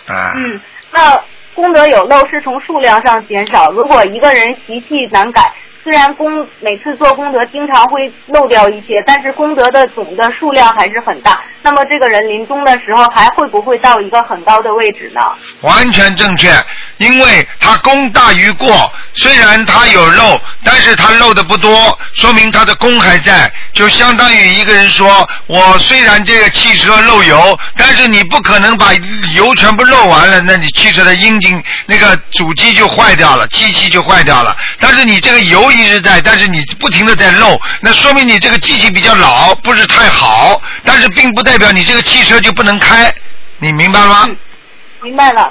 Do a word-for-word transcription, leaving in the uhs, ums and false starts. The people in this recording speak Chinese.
啊。 嗯，那功德有漏是从数量上减少，如果一个人习气难改，虽然功每次做功德经常会漏掉一些，但是功德的总的数量还是很大。那么这个人临终的时候还会不会到一个很高的位置呢？ 完全正确，因为他功大于过，虽然他有漏，但是他漏的不多，说明他的功还在。就相当于一个人说，我虽然这个汽车漏油，但是你不可能把油全部漏完了，那你汽车的阴茎那个主机就坏掉了，机器就坏掉了。但是你这个油一直在，但是你不停的在漏，那说明你这个机器比较老，不是太好，但是并不代表你这个汽车就不能开，你明白吗？ 嗯，明白了。